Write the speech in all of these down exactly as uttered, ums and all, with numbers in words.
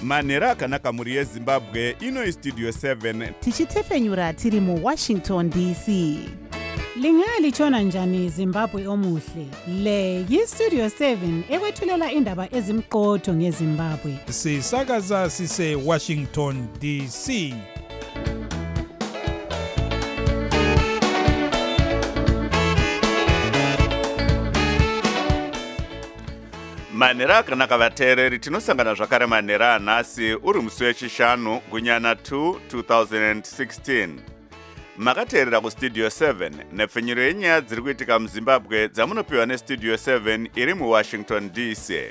manhero akanaka mhuri yezimbabwe ino istudio seven tichitefenyura tiri muwashington D C. Lingalitshona njani Zimbabwe omuhle? Le yistudio seven ekwethulela indaba ezimqotho ngeZimbabwe. Sisakaza sise Washington D C. manhero akanaka vateereri, tinosangana zvakare manhero anhasi uri musi wechishanu gunyana two twenty sixteen. Makateerera kustudio seven nepfenyuro yenyaya dziri kuitika muzimbabwe dzamunopiwa nestudio seven iri muwashington D C.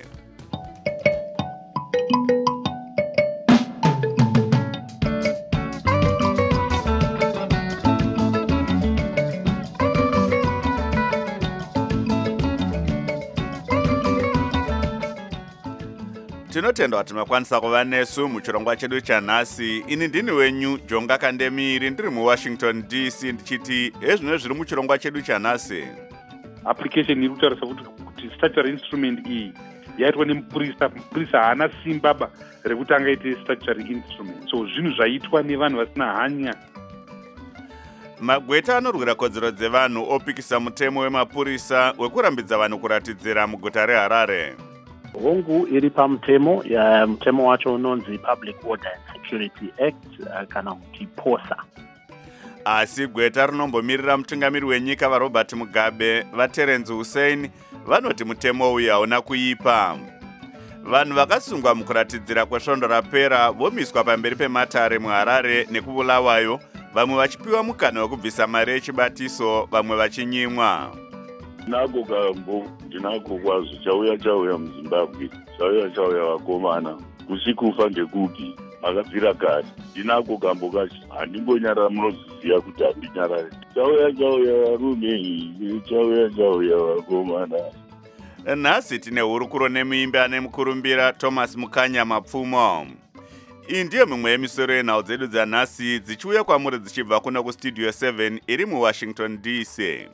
tinotenda kuti makwanisa kuva nesu muchirongwa chedu chanhasi. Ini ndini wenyu Jonga Kandemiri ndiri muwashington D C ndichiti ezvino zviri muchirongwa chedu chanhasi. Application iri kutaurisa kuti statutory instrument iyi yaitwa nemupurisa. Mupurisa haana simba ba rekuti angaite statutory instrument, so zvinhu zvaitwa nevanhu vasina hanya. Magweta anorwira kodzero dzevanhu opikisa mutemo wemapurisa wekurambidza vanhu kuratidzira muguta reHarare. Hongu iri pamutemo ya mutemo wacho unonzi Public Order and Security Act uh, kana kuti POSA. Asi gweta rinombomirira mutungamiri wenyika vaRobert Mugabe vaTerence Hussein vanoti mutemo uyu hauna kuipa. Vanhu vakasungwa mukuratidzira kwesvondo rapera vomiswa pamberi pematare muHarare nekubulawayo, vamwe vachipiwa mukana wekubvisa mari yechibatiso, vamwe vachinyimwa. Ndinako kambo ndinako kwazo chauya chauya muZimbabwe, chauya chauya vakomana kusikufa ngekupi akabvira kare. Ndinako kambo kacho handimbonyarara, munoziziva kuti handinyarare. Chauya chauya varume, chauya chauya vakomana. Nhasi tine hurukuro nemuimbi ane mukurumbira Thomas Mukanya Mapfumo. Iyi ndiyo mimwe yemisoro yenhau dzedu dzanhasi dzichiuya kwamuri dzichibva kuno kustudio seven iri muwashington D C.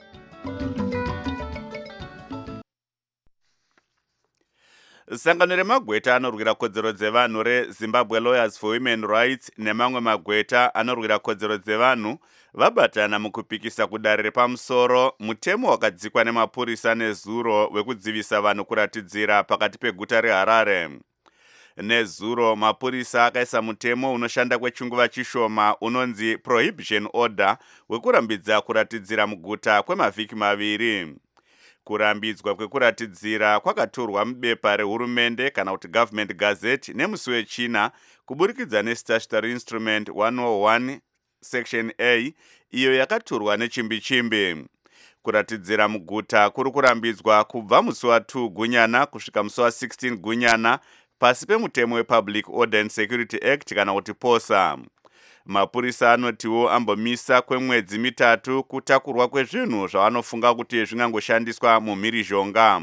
Sangano remagweta anorwira kodzero dzevanhu reZimbabwe Lawyers for Women Rights nemamwe magweta anorwira kodzero dzevanhu vabatana mukupikisa kudare repamusoro mutemo wakadzikwa nemapurisa nezuro wekudzivisa vanhu kuratidzira pakati peguta reHarare. Nezuro mapurisa akaisa mutemo unoshanda kwechinguva chishoma unonzi Prohibition Order wekurambidza kuratidzira muguta kwemavhiki maviri. Kurambidzwa kwekuratidzira kwakatorwa mubepa rehurumende kana kuti Government Gazette nemusi wechina kuburikidza neStatutory Instrument one oh one Section A iyo yakatorwa nechimbi-chimbi. Kuratidzira muguta kuri kurambidzwa kubva musi wa two gunyana kusvika musi wa sixteen gunyana pasi pemutemo wePublic Order and Security Act kana kuti POSA. Mapurisa anotiwo ambomisa kwemwedzi mitatu kutakurwa kwezvinhu zvavanofunga kuti zvingangoshandiswa mumhirizhonga.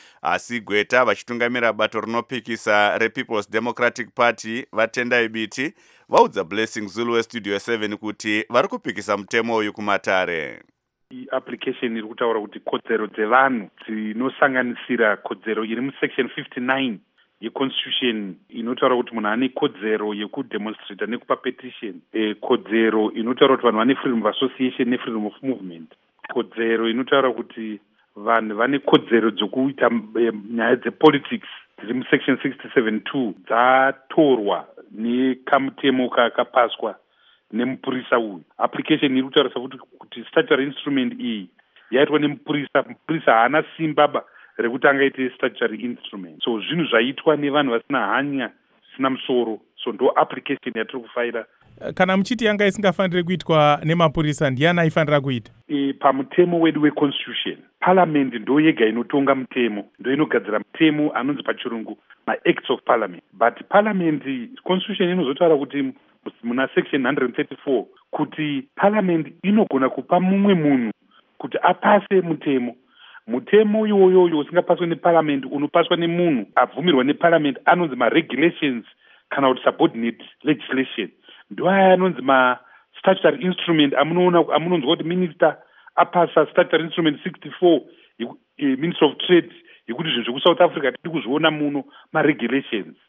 Asi gweta vachitungamira bato rinopikisa rePeople's Democratic Party vatendai biti vaudza Blessing Zulu westudio seven kuti vari kupikisa mutemo uyu kumatare. Application iri kutaura kuti kodzero dzevanhu dzinosanganisira kodzero iri musection fifty-nine yeconstitution inotaura kuti munhu ane kodzero yekudemonstrata nekupa petition, e, kodzero inotaura kuti vanhu vane freedom of association nefreedom of movement, kodzero inotaura kuti vanhu vane kodzero dzokuita e, nyaya dzepolitics dziri musection sixty-seven two dzatorwa nekamutemo kakapaswa nemupurisa uyu. Application iri kutaurisa kuti kuti statutory instrument iyi yaitwa nemupurisa. Mupurisa haana simba ba rekuti angaite statutory instrument, so zvinhu zvaitwa nevanhu vasina hanya, zvisina musoro. So ndo application yatiri kufaira. Kana muchiti yanga isingafaniri kuitwa nemapurisa, ndiani aifanira kuita? E, pamutemo wedu weconstitution parliament ndo yega inotonga mutemo, ndo inogadzira mutemo anonzi pachirungu maacts of parliament. But parliament constitution inozotaura kuti muna section one thirty-four kuti parliament inogona kupa mumwe munhu kuti apase mutemo. Mutemo iwoyoyo usingapaswa neparliament unopaswa nemunhu abvumirwa neparliament anonzi maregulations kana kuti subordinate legislation. Ndo aya anonzi ma-statutory instrument amunoona amunonzwa kuti minister apasa statutory instrument sixty-four minister of trade yekuti zvinhu zvekusouth Africa tiri kuzviona muno maregulations.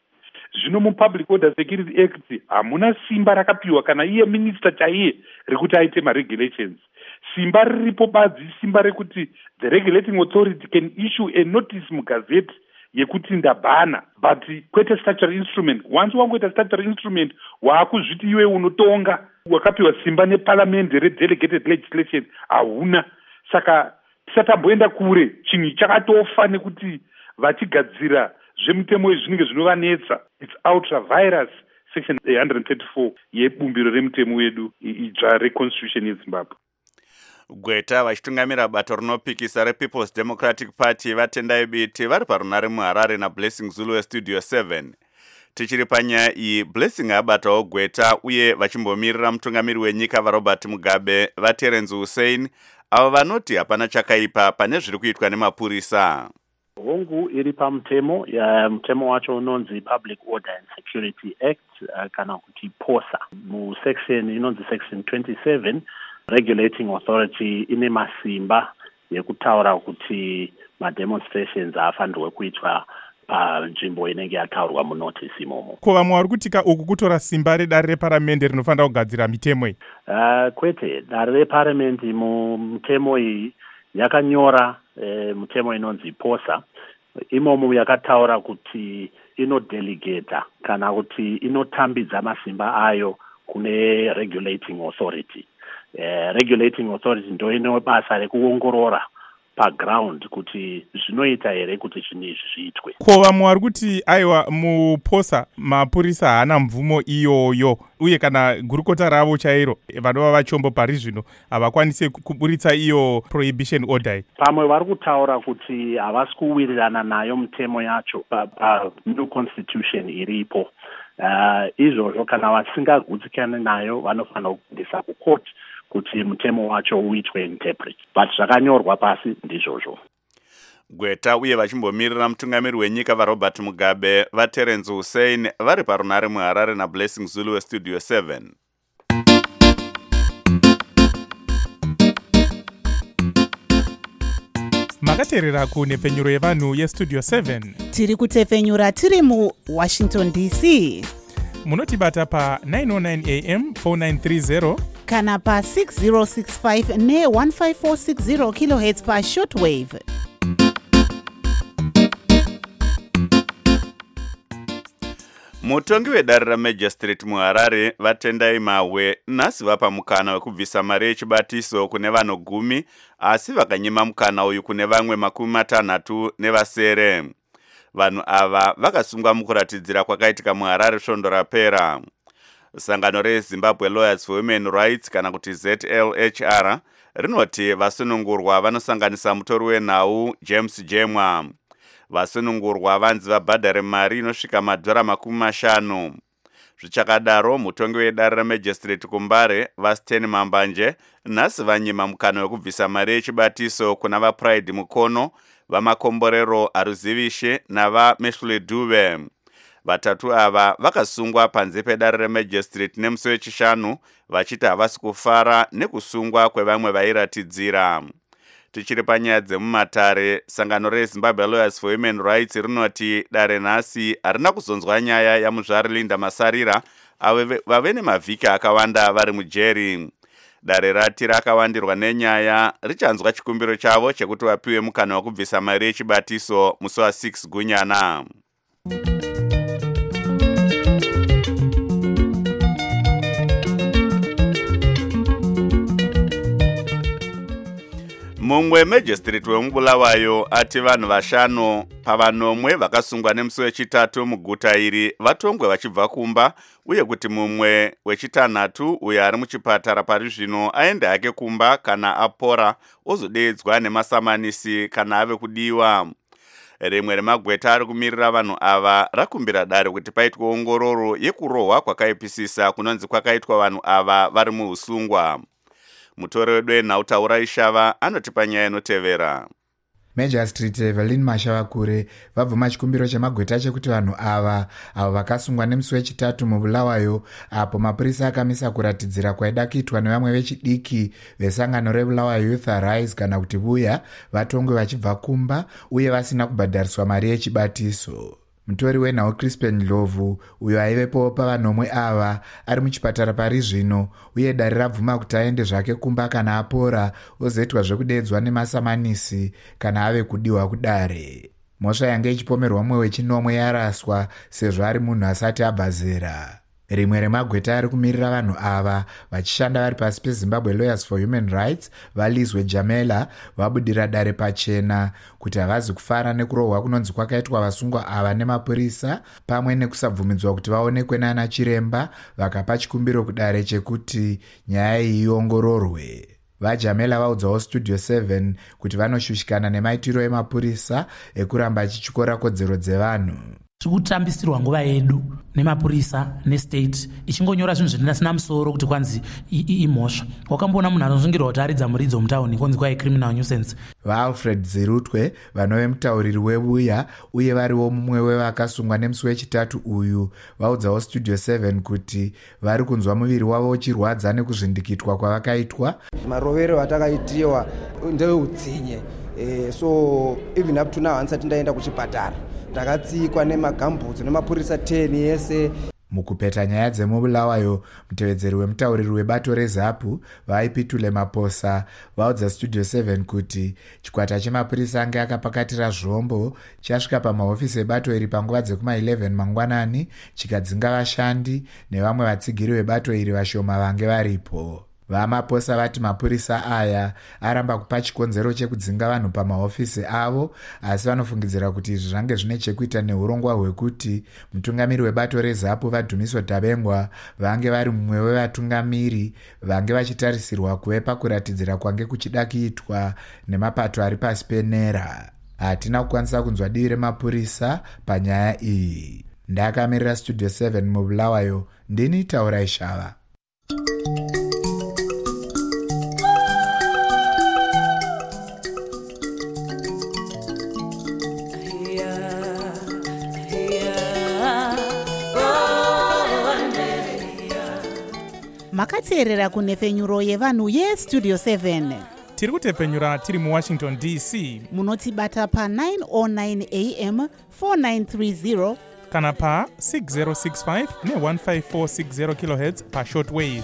Zvino mupublic order security act hamuna simba rakapiwa kana iye minister chaiye rekuti aite maregulations. Simba riripo badzi simba rekuti the regulating authority can issue a notice mugazette yekuti ndabhana, but kwete statutory instrument. Once wangoita statutory instrument waakuzviti iwe unotonga wakapiwa simba neparliament redelegated legislation hauna. Saka tisatamboenda kure, chinhu chakatofa nekuti vachigadzira zvemutemo izvi zvinenge zvinovanetsa. It's ultra virus section one thirty-four yebumbiro remutemo wedu idzva reconstitution yeZimbabwe. Gweta vachitungamira bato rinopikisa rePeople's Democratic Party vatendai biti vari parunare muHarare naBlessing Zulu weStudio seven. Tichiri panyaya iyi, Blessing abatawo Gweta uye vachimbomirira mutungamiri wenyika vaRobert Mugabe vaTerence Hussein avo vanoti hapana chakaipa pane zviri kuitwa nemapurisa. Hongu iri pamutemo ya mutemo wacho unonzi Public Order and Security Act uh, kana kuti POSA. Mu section inonzi section twenty-seven regulating authority ine masimba yekutaura kuti ma demonstrations afanirwe kuitwa panzvimbo inenge yataurwa munotice imomo. Ko vamwe vari kutika uku kutora simba redare reparamende rinofanira kugadzira mitemo iyi? Uh, kwete, dare reparamende mutemo iyi yakanyora e, mutemo inonzi POSA. Imomo yakataura kuti inodelegata kana kuti inotambidza masimba ayo kune regulating authority. Uh, regulating authority ndo ine basa rekuongorora paground kuti zvinoita here kuti chinhu izvi zviitwe. Ko vamwe vari kuti aiwa muPOSA mapurisa haana mvumo iyoyo uye kana gurukota ravo chairo vanova vachombo pari zvino havakwanise kuburitsa iyo prohibition order. Pamwe vari kutaura kuti havasi kuwirirana nayo mutemo yacho pa, pa new constitution iripo. Uh, izvozvo kana vasingagutsikane nayo vanofanira kuendesa kucourt kuti mutemo wacho uitwe interpret, but zvakanyorwa pasi ndizvozvo. Gweta uye vachimbomirira mutungamiri wenyika vaRobert Mugabe vaTerence Hussein vari parunare muHarare naBlessing Zulu weStudio seven. Makateerera kunhepfenyuro yevanhu yeStudio seven. Tiri kutefenyura tiri muWashington D C. Munotibata pa nine oh nine A M four nine three zero kana pa six zero six five ne one five four six zero kilohertz pa shortwave. Mutongi wedare raMagistrate muHarare vatendai Mahwe nhasi vapa mukana wekubvisa mari yechibatiso kune vanhu gumi asi vakanyima mukana uyu kune vamwe makumi matanhatu nevasere. Vanhu ava vakasungwa mukuratidzira kwakaitika muHarare svondo rapera. Sangano reZimbabwe Lawyers for Women Rights kana kuti Z L H R rinoti vasunungurwa vanosanganisa mutori wenhau James Jemwa. Vasunungurwa vanzi vabhadhare mari inosvika madhora makumi mashanu. Zvichakadaro mutongi wedare raMagistrate kuMbare vaSten Mambanje nhasi vanyima mukana wekubvisa mari yechibatiso kuna vaPride Mukono, vamakomborero Aruzivishe navaMeshley Dube. Vatatu ava vakasungwa panze pedare reMagistrate nemusi wechishanu vachiti havasi kufara nekusungwa kwevamwe vairatidzira. Tichiri panyaya dzemumatare, sangano reZimbabwe Lawyers for Women Rights rinoti dare nhasi harina kuzonzwa nyaya yamuzvari Linda Masarira avo vave nemavhiki akawanda vari mujeri. Dare rati rakawandirwa nenyaya richanzwa chikumbiro chavo chekuti vapiwe mukana wekubvisa mari yechibatiso musi wa6 Gunyana. Mumwe Magistrate wemubulawayo ati vanhu vashanu pavanomwe vakasungwa nemusi wechitatu muguta iri vatongwe vachibva kumba uye kuti mumwe wechitanhatu uyo ari muchipatara pari zvino aende hake kumba kana apora ozodeedzwa nemasamanisi kana ave kudiwa. Rimwe remagweta ari kumirira vanhu ava rakumbira dare kuti paitwe ongororo yekurohwa kwakaipisisa kunonzi kwakaitwa vanhu ava vari muusungwa. Mutori wedu enhautaura Ishava anoti panyaya inotevera. Magistrate Evelyn Mashavakure vabvuma chikumbiro chemagweta chekuti vanhu ava avo vakasungwa nemusi wechitatu mubulawayo apo mapurisa akamisa kuratidzira kwaida kuitwa nevamwe vechidiki vesangano reBulawayo Youth Arise kana kuti Vuya vatongwe vachibva kumba uye vasina kubhadhariswa mari yechibatiso. mutori wenhau Crispin Ndlovu uyo aivepo pavanomwe ava ari muchipatara pari zvino uye dare rabvuma kuti aende zvake kumba kana apora ozoitwa zvekudeedzwa nemasamanisi kana ave kudiwa kudare. Mhosva yange ichipomerwa mumwe wechinomwe yaraswa sezvo ari munhu asati abva zera. Rimwe remagweta ari kumirira vanhu ava vachishanda vari pasi peZimbabwe Lawyers for Human Rights vaLizwe Jamela vabudira dare pachena kuti havazi kufara nekurohwa kunonzi kwakaitwa vasungwa ava nemapurisa pamwe nekusabvumidzwa kuti vaonekwe nana chiremba vakapa chikumbiro kudare chekuti nyaya iyi iongororwe. VaJamela vaudzawo Studio seven kuti vanoshushikana nemaitiro emapurisa ekuramba achityora kodzero dzevanhu. Tikutambisirwa nguva yedu nemapurisa nestate ichingonyora zvinhu zvisina musoro kuti kwanzi imhosva. Wakamboona munhu anozvingirwa kuti aridza muridzo mutauni kunzi kwai criminal nuisance. VaAlfred Zirutwe vanove mutauriri webuya uye variwo mumwe wevakasungwa nemusi wechitatu uyu vaudzawo Studio seven kuti vari kunzwa muviri wavo uchirwadza nekuzvindikitwa kwavakaitwa. Marovero atakaitiwa ndeudzinye. Eh, so even up to now hansati ndaenda kuchipatara. Ndakatsikwa nemagambutso nemapurisa ten yese. Mukupeta nyaya dzemubulawayo, mutevedzeri wemutauriri webato reZAPU vaipitule Maposa vaudza Studio seven kuti chikwata chemapurisa ange akapakatira zvombo chasvika pamahofisi ebato iri panguva dzekuma eleven mangwanani chikadzinga vashandi nevamwe vatsigiri vebato iri vashoma vange varipo. VaMaposa vati mapurisa aya aramba kupa chikonzero chekudzinga vanhu pamahofisi avo, asi vanofungidzira kuti izvi zvange zvine chekuita neurongwa hwekuti mutungamiri webato reZAPU vaDhumiso Dabengwa vange vari mumwe wevatungamiri vange vachitarisirwa kuve pakuratidzira kwange kuchida kuitwa nemapato ari pasi penera. Hatina kukwanisa kunzwa divi remapurisa panyaya iyi. Ndakamirira Studio seven mubulawayo, ndini Taurai Shava. Makateerera kunhefenyuro yevanhu yeStudio seven. Tiri kutepfenyura tiri muWashington D C. Munotibata pa nine oh nine a m four nine three zero kana pa six zero six five ne one five four six zero kilohertz pa shortwave.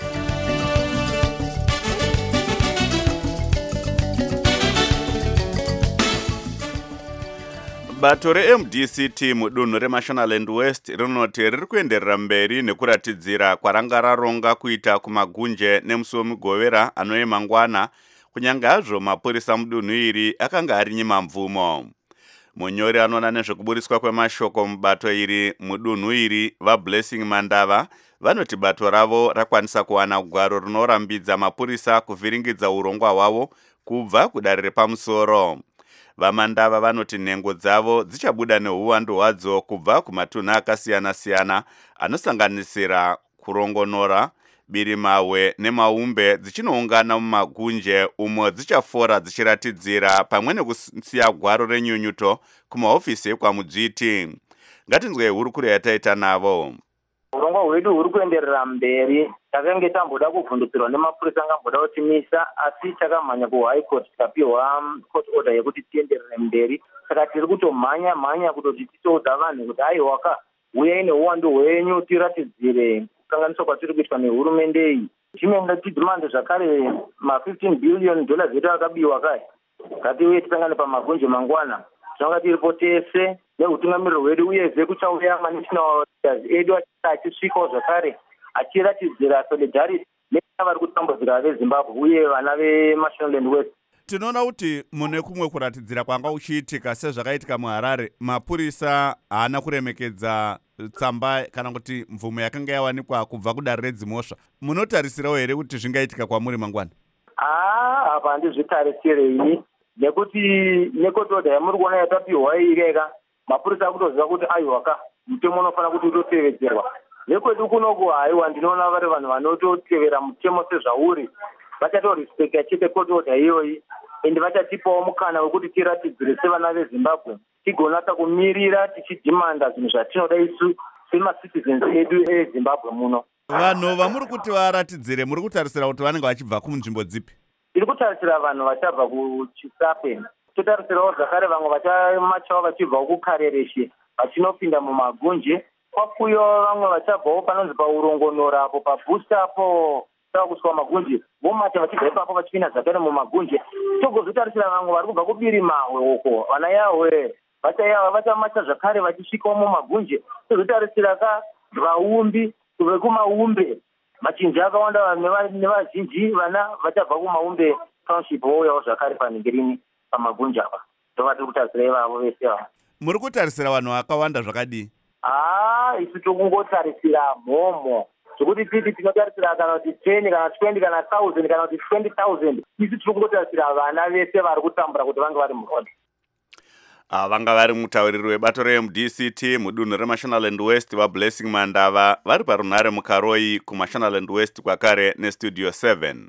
Bato re-M D C T mudunhu reMashonaland West rinoti riri kuenderera mberi nekuratidzira kwaranga raronga kuita kumagunje nemusi wemugovera anoye mangwana, kunyange hazvo mapurisa mudunhu iri akanga ari nyimamvumo. Munyori anoona nezvekuburiswa kwemashoko mubato iri mudunhu iri vaBlessing Mandava vanoti bato ravo rakwanisa kuwana gwaro rinorambidza mapurisa kuvhiringidza urongwa hwavo kubva kudare repamusoro. VaMandava vanoti nhengo dzavo dzichabuda neuwandu hwadzo kubva kumatunhu akasiyana-siyana anosanganisira kurongonora, Birimawe neMaumbe dzichinoungana mumagunje umo dzichafora dzichiratidzira pamwe nekusiya gwaro renyunyuto kumahofisi ekwaMudzviti. Ngatinzwe hurukuro yataita navo. Urongwa hwedu huri kuenderera mberi. Takange tamboda kuvhundutsirwa nemapurisa angamboda kutimisa, asi takamhanya kuHigh Court tikapiwa court order yekuti tienderere mberi. Saka tiri kutomhanya mhanya kutoti titoudza vanhu kuti aiwaka uyai neuwandu hwenyu tiratidzire kukanganiswa kwatiri kuitwa nehurumende iyi. Chimwe tidhimande zvakare ma fifteen billion dollars edu akabiwa kai. Ngatiuye tisangane pamagunje mangwana. Zvanga tiripo tese neutungamiriro hwedu uyezve kuchauya manational edu achisvikawo zvakare achiratidzira solidarity nevari kutambudzika veZimbabwe uye vana veMashonaland West. Tinoona kuti mune kumwe kuratidzira kwanga uchiitika sezvakaitika muHarare, mapurisa haana kuremekedza tsamba kana kuti mvumo yakanga yawanikwa kubva kudare redzimhosva. Munotarisirawo here kuti zvingaitika kwamuri mangwana? Ah, apa handizvitarisirei nekuti nekotoda yamuri kuona yatapiwa ireka mapurisa akutoziva kuti aiwaka mutemo unofana kuti utotevedzerwa. Nekwedu kunoku haiwa ndinoona vari vanhu vanototevera mutemo sezvauri vachatorespecta chete court order iyoyi ende vachatipawo mukana wekuti tiratidzire sevana veZimbabwe tigonatsa kumirira tichidhimanda zvinhu zvatinoda isu semacitizens edu eZimbabwe muno. Vanhu vamuri kuti varatidzire muri kutarisira kuti vanenge vachibva kunzvimbo dzipi? Tiri kutarisira vanhu vachabva kuChisape, totarisirawo zvakare vamwe vachamachawo vachibva kuKarereshe vachinopinda mumagunje. Kwakuyo vamwe vachabvawo panonzi paurongonora apo pabhusta apo saka kuswa magunje vomata vachibva ipapo vachipinda zvakare mumagunje. Togozotarisira vamwe vari kubva kubiri mahwe uko vana Yahwe vachayava vachamata zvakare vachisvikawo mumagunje. Tozotarisira ka vaumbi kubve kumaumbe machinja akawanda nevazhinji vana vachabva kumaumbe township vouyawo zvakare paningirini pamagunje apa. Tovatiri kutarisira ivavo vese ava. Muri kutarisira vanhu vakawanda zvakadii? Ah, isu tokungotarisira mhomo zvokuti titi tinotarisira kana kuti ten kana twenty kana thousand kana kuti twenty thousand. Isu tiri kungotarisira vana vese vari kutambura kuti vange vari murodhi. Vanga vari mutauriri webato reM D C T mudunhu reMashonaland West vaBlessing Mandava vari parunhare muKaroi kuMashonaland West kwakare neStudio seven.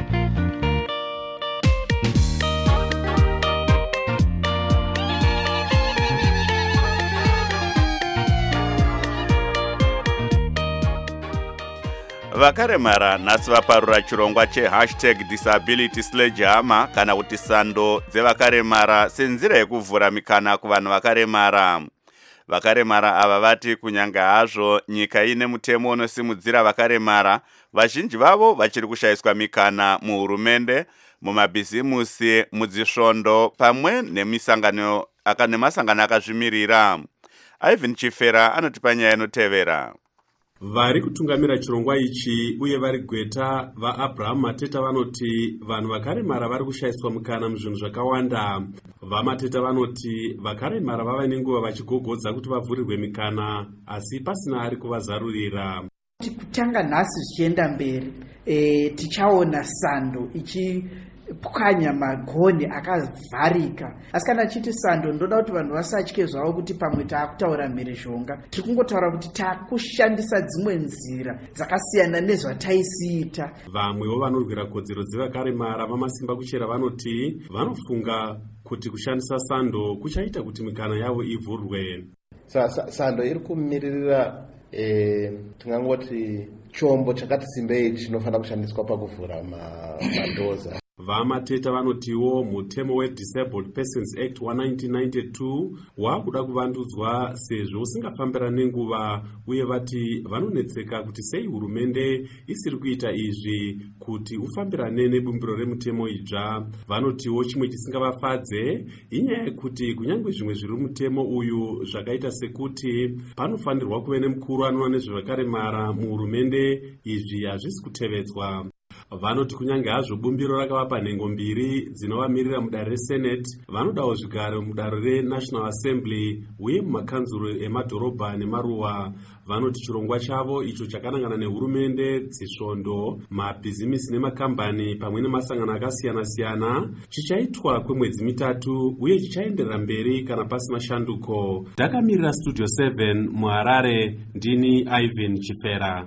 Vakaremara nhasi vaparura chirongwa chehashtag disability sledgehammer kana kuti sando dzevakaremara senzira yekuvhura mikana kuvanhu vakaremara. Vakaremara ava vati kunyange hazvo nyika ine mutemo unosimudzira vakaremara, vazhinji vavo vachiri kushayiswa mikana muhurumende, mumabhizimusi, mudzisvondo pamwe nemisangano nemasangano akazvimirira. Ivan Chifera anotipa nyaya inotevera. Vari kutungamira chirongwa ichi uye vari gweta vaAbraham Mateta vanoti vanhu vakaremara vari kushayiswa mukana muzvinhu zvakawanda. VaMateta vanoti vakaremara vava nenguva vachigogodza kuti vavhurirwe mikana asi pasina ari kuvazarurira. Kutanga nhasi zvichienda mberi e, tichaona sando ichi pwanya magoni akavharika. Asi kana chiti sando ndoda kuti vanhu vasatye zvavo kuti pamwe taakutaura mhirizhonga. Tiri kungotaura kuti taakushandisa dzimwe nzira dzakasiyana nezvataisiita. Vamwewo vanorwira kodzero dzevakaremara vamasimba kuchera vanoti vanofunga kuti kushandisa sando kuchaita kuti mikana yavo ivhurwe. Sa, sa, sando iri kumiririra e, tingangoti chombo chakati simbei chinofanira kushandiswa pakuvhura mandoza. VaMateta vanotiwo mutemo weDisabled Persons Act wa nineteen ninety-two wakuda kuvandudzwa sezvo usingafambirani nenguva, uye vati vanonetseka kuti sei hurumende isiri kuita izvi kuti ufambirane nebumbiro remutemo idzva. Vanotiwo chimwe chisingavafadze inyaya yekuti kunyange zvimwe zviri mutemo uyu zvakaita sekuti panofanirwa kuve nemukuru anoona nezvevakaremara muhurumende, izvi hazvisi kutevedzwa. Vanoti kunyange hazvo bumbiro rakavapa nhengo mbiri dzinovamirira mudare reSenate, vanodawo zvigaro mudare reNational Assembly uye mumakanzuro emadhorobha nemaruwa. Vanoti chirongwa chavo icho chakanangana nehurumende, dzisvondo, mabhizimisi nemakambani pamwe nemasangano akasiyana-siyana chichaitwa kwemwedzi mitatu uye chichaenderera mberi kana pasina shanduko. Ndakamirira Studio seven muHarare, ndini Ivan Chifera.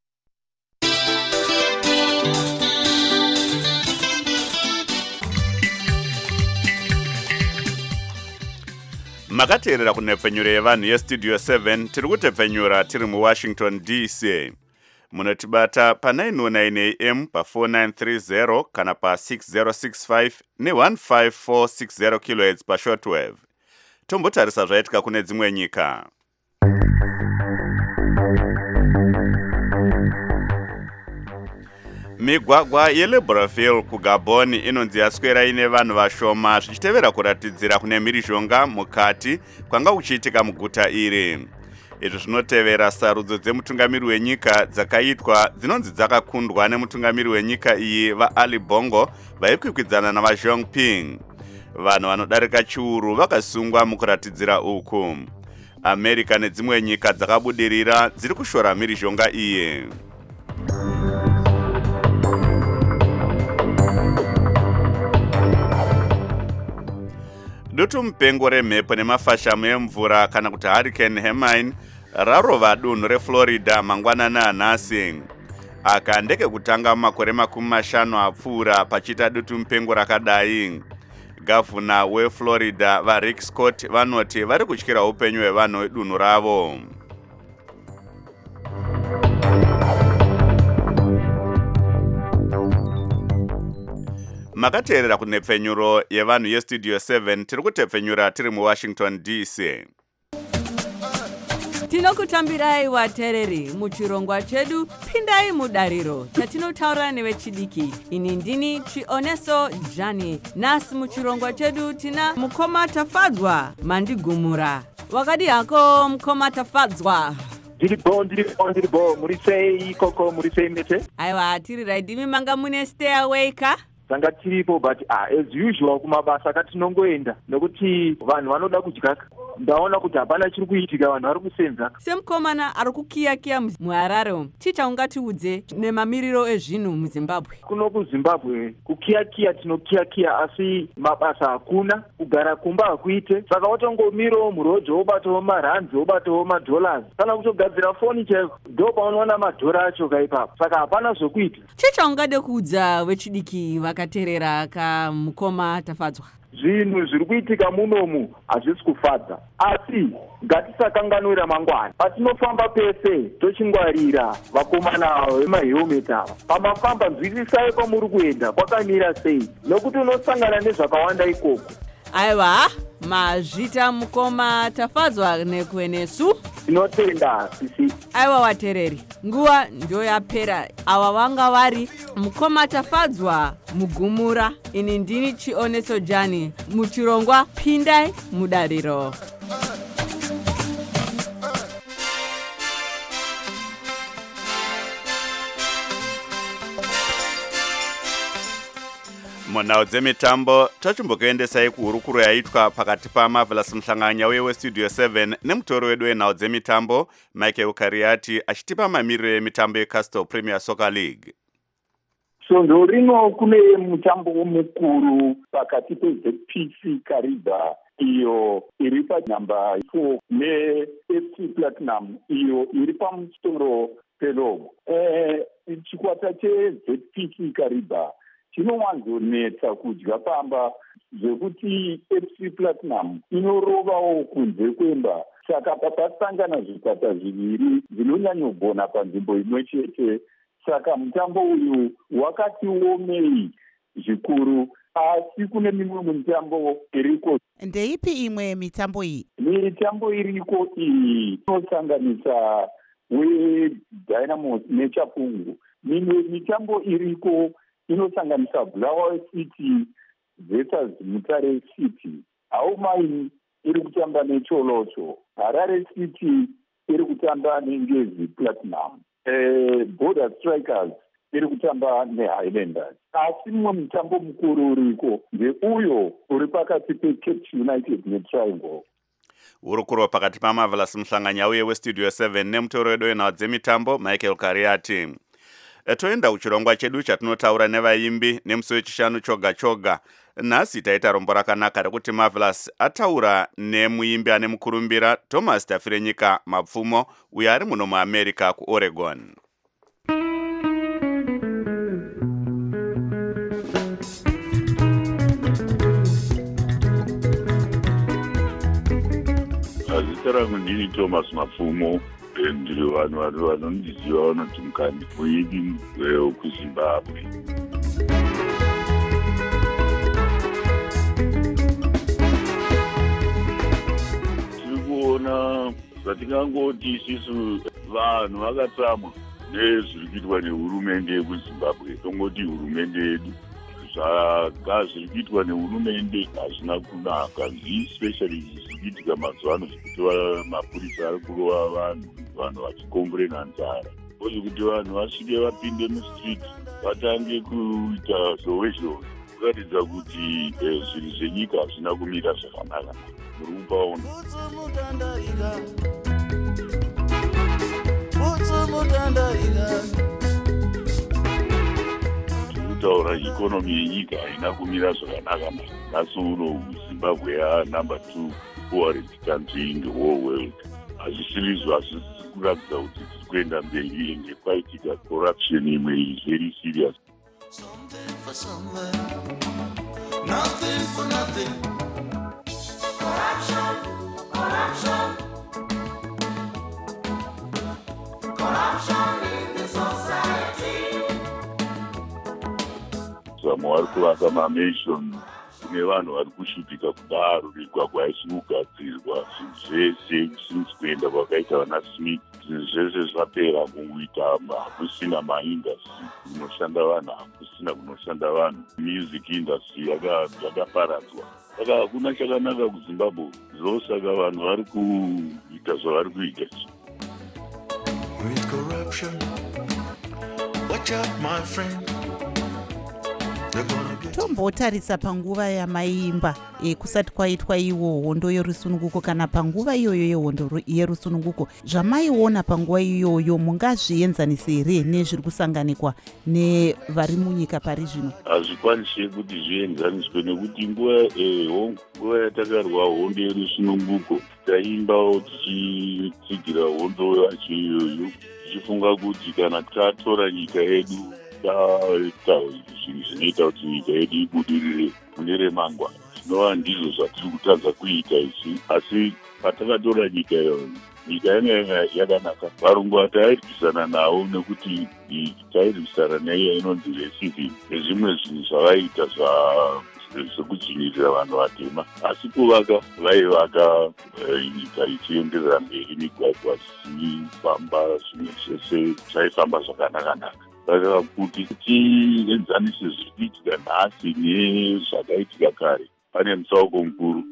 Makateerera kunepfenyuro yevanhu yeStudio seven tiri kutepfenyura tiri muWashington D C. Munotibata pa nine oh nine A M pa four nine three zero kana pa six zero six five ne one five four six zero kilohertz pa shortwave. Tombotarisa zvaitika kune dzimwe nyika. Migwagwa yeLibreville kuGabon inonzi yaswera ine vanhu vashoma zvichitevera kuratidzira kune mhirizhonga mukati kwanga kuchiitika muguta iri. Izvi zvinotevera sarudzo dzemutungamiri wenyika dzakaitwa dzinonzi dzakakundwa nemutungamiri wenyika iyi vaAli Bongo vaikwikwidzana navaJeong Ping. Vanhu vanodarika chiuru vakasungwa mukuratidzira uku. America nedzimwe nyika dzakabudirira dziri kushora mhirizhonga iyi. Dutu mupengo remhepo nemafashamu emvura kana kuti Hurricane Hermine rarova dunhu reFlorida mangwanani anhasi. Aka ndeke kutanga makore makumi mashanu apfuura pachita dutu mupengo rakadai. Gavana weFlorida vaRick Scott vanoti vari kutyira upenyu hwevanhu vedunhu ravo. Makateerera kunepfenyuro yevanhu yeStudio seven tiri kutepfenyura tiri muWashington D C. Tinokutambirai watereri muchirongwa chedu pindai mudariro chatinotaura nevechidiki. Ini ndini Chioneso Jani. Nasi muchirongwa chedu tina mukoma tafadzwa mandigumura. Wakadi hako mukoma tafadzwa. Ndiribo, ndiribo, ndiribo. Murisei koko, murisei mete. Aiwa, tiri raidimi manga mune stay away ka? Sanga tiripo, but uh, as usual kumabasa katinongoenda nokuti vanhu vanoda kudyaka. Ndaona kuti hapana chiri kuitika, vanhu vari kusenza. Semukomana ari kukiyakiya muHarare, chicha ungatiudze nemamiriro ezvinhu muZimbabwe. Kuno kuZimbabwe kukiyakiya tinokiyakiya asi mabasa hakuna, kugara kumba hakuite. Saka watongomiro murodho wobatawo marands wobatawo madollars. Kana kutogadzira foni chaiko ndo paunoona madhora acho kaipapo. Saka hapana zvokuita. Chicha ungade kuudza vechidiki vakateerera kamukoma tafadzwa. Zvinhu zviri kuitika munomu hazvisi kufadza, asi ngatisakanganwira mangwana. Patinofamba pese tochingwarira vakomana vemahelmet ava. Pamafamba nzwisisai kwamuri kuenda kwakamira sei, nokuti unosangana nezvakawanda ikoko. Aiwa, mazvita mukoma tafadzwa nekwenesu. Tinotenda sisi. Aiwa watereri, nguva ndio yapera. Ava vanga vari mukoma tafadzwa mugumura. Ini ndini Chioneso Jani. Muchirongwa pindai mudariro. Munhau dzemitambo tachimbokuendesai kuhurukuro yaitwa pakati paMarvelous Mhlanganya uye weStudio seven nemutori wedu wenhau dzemitambo Michael Kariati achitipa mamiriro emitambo yeCastle Premier Soccer League. Svondo rino kune mutambo mukuru pakati peZ P C Kariba iyo iri panhamba four neF C Platinum iyo iri pamusoro pelogo. Eh, chikwata cheZ P C Kariba chinowanzonetsa kudya pamba zvekuti F C Platinum inorovawo kunze kwemba. Saka papasangana zvikwata zviviri zvinonyanyogona panzvimbo imwe chete. Saka mutambo uyu wakati omei zvikuru, asi kune mimwe mitambo iriko. Ndeipi imwe mitambo iyi? Mitambo iriko iyi inosanganisa weDynamos neChapungu. Mimwe mitambo iriko inosanganisa Bulawayo City versus Mutare City. Aumaini iri kutamba neCholocho. Harare City iri kutamba neNgezi Platinum. Eh, Border Strikers iri kutamba neHighlanders. Asi mumwe mutambo mukuru uriko ndeuyo uri pakati peCape United neTriangle. Hurukuro pakati paMarvelous Mhlanganya uye weStudio seven nemutori wedu wenhau dzemitambo Michael Kariati. Toenda kuchirongwa chedu chatinotaura nevaimbi nemusi wechishanu choga choga. Nhasi taita rombo rakanaka rekuti Marvelous ataura nemuimbi ane mukurumbira Thomas Tafirenyika Mapfumo uyo ari muno muAmerica kuOregon. Zita rangu ndini Thomas Mapfumo. Ndiri vanhu vanondiziva vanoti mukandi muimbi wekuZimbabwe. Tiri kuona zvatingangoti isusu vanhu vakatsamwa nezviri kuitwa nehurumende yekuZimbabwe. Tongoti hurumende yedu zvaka zviri kuitwa nehurumende hazvina kunaka, especially zviri kuitika mazuva ano zvekuti mapurisa ari kurova vanhu, vanhu vachikomborena nzara. Uye kuti vanhu vasvike vapinde mustreet vatange kuita zhowezhowe kuratidza kuti zvinhu zvenyika hazvina kumira zvakanaka. Muri kupaona taura ikonomi yenyika haina kumira zvakanaka. Nhasi uno Zimbabwe ya number two poorest country in the whole world. Hazvisizvo hazvisi kuratidza kuti tiri kuenda mberi ende kwaitika corruption imwe is very serious. Something for somewhere, nothing for nothing. Corruption, corruption, corruption in the society. Vamwe vari kuvaka mamansion kune vanhu vari kushupika kudaro migwagwa haisi kugadzirwa, zvinhu zvese since kuenda kwakaita vana Smith zvinhu zvese zvapera kungoita hakusina maindastry kunoshanda vanhu, hakusina kunoshanda vanhu. Music industry yakaparadzwa, saka hakuna chakanaka kuZimbabwe. Ndosaka vanhu vari kuita zvavari kuita. With corruption, watch out my friend. Tombotarisa panguva yamaimba e, kusati kwaitwa iwo hondo yerusununguko kana panguva iyoyo yehondo yerusununguko, zvamaiona panguva iyoyo mungazvienzanisa here nezviri kusanganikwa nevari munyika pari zvino? Hazvikwanisi kuti zvienzaniswe nekuti nguva nguva yatakarwa hondo yerusununguko taimbawo tichitsigira hondo yacho iyoyo tichifunga kuti kana tatora nyika yedu zvinhu zvinoita kuti nyika yedu ibudirire mune remangwana, zvinova ndizvo zvatiri kutadza kuita isi. Asi patakatora nyika iyoyo, nyika yanga yakanaka. Varungu vatairyisana navo nekuti tairwisana naiyo inonzi racism nezvimwe zvinhu zvavaita zvekudzvinyirira vanhu vatema. Asi kuvaka vaivaka nyika ichienderera mberi, migwagwa zvichifamba, zvimwe zvese zvaifamba zvakanakanaka. Saka kuti tienzanise zviri kuitika nhasi nezvakaitika kare, pane mutsauko mukuru.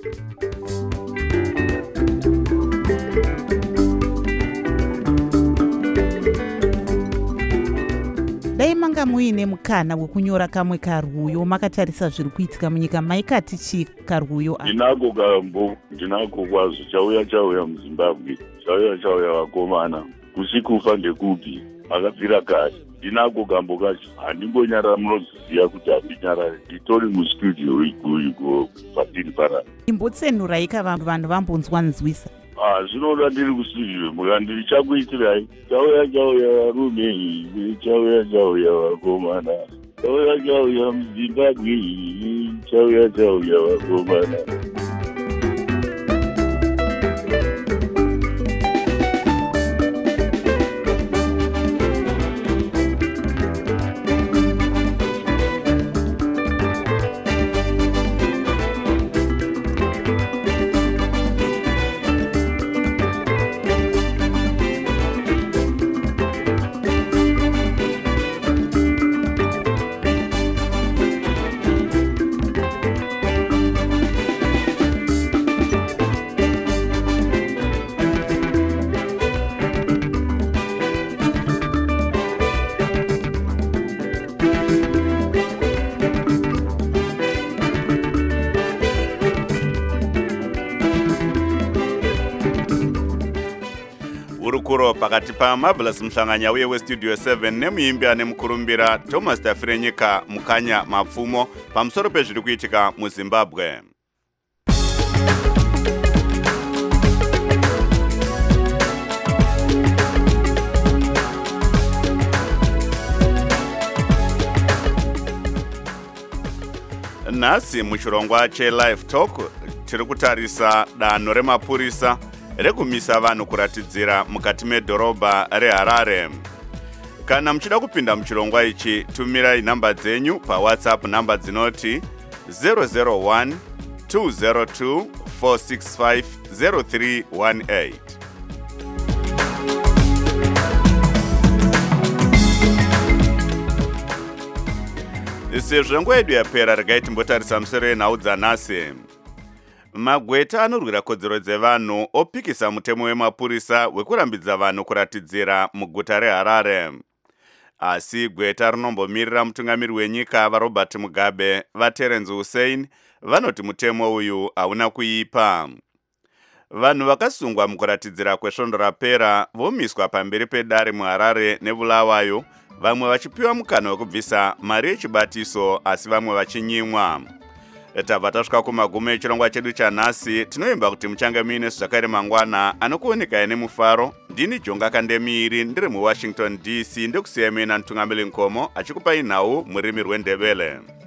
Dai manga muine mukana wekunyora kamwe karwuyo makatarisa zviri kuitika munyika, maikati chi karwuyo? Ndinako kambo, ndinako kwazvo. Chauya chauya muZimbabwe, chauya chauya vakomana, kusikufa ndekupi, akabvira kare. Ndinako gambo kacho, handimbonyarara, munoziziva kuti handinyarare, nditori mustudio iko patiri parara. Imbotsenurai vanhu vanhu vambonzwa nzwisa. Ah, zvinoda ndiri kustudio, mukandiri chakuitirai. Chauya chauya varume, chauya chauya vakomana, chauya chauya muZimbabwe, chauya chauya vakomana. urukuro pakati pa Marvelous Mhlanganya uye westudio seven nemuimbi ane mukurumbira Thomas Tafirenyika Mukanya Mapfumo pamusoro pezviri kuitika muZimbabwe. Nhasi muchirongwa che-Live Talk tiri kutarisa danho remapurisa rekumisa vanhu kuratidzira mukati medhorobha reHarare. Kana muchida kupinda muchirongwa ichi, tumirai namba dzenyu paWhatsApp, namba dzinoti zero zero one two zero two four six five zero three one eight. Sezvo nguva yedu yapera, regai timbotarisa musoro yenhau dzanhasi. Magweta anorwira kodzero dzevanhu opikisa mutemo wemapurisa wekurambidza vanhu kuratidzira muguta reHarare. Asi gweta rinombomirira mutungamiri wenyika vaRobert Mugabe vaTerence Hussein vanoti mutemo uyu hauna kuipa. Vanhu vakasungwa mukuratidzira kwesvondo rapera vomiswa pamberi pedare muHarare neBulawayo, vamwe vachipiwa mukana wekubvisa mari yechibatiso asi vamwe vachinyimwa. Tabva tasvika kumagumo echirongwa chedu chanhasi. Tinoimba kuti muchange muine zvakare mangwana anokuoneka ine mufaro. Ndini Jonga Kandemiri ndiri muWashington D C, ndokusiyemena Ntungamili Nkomo achikupai nhau murimi rweNdebele.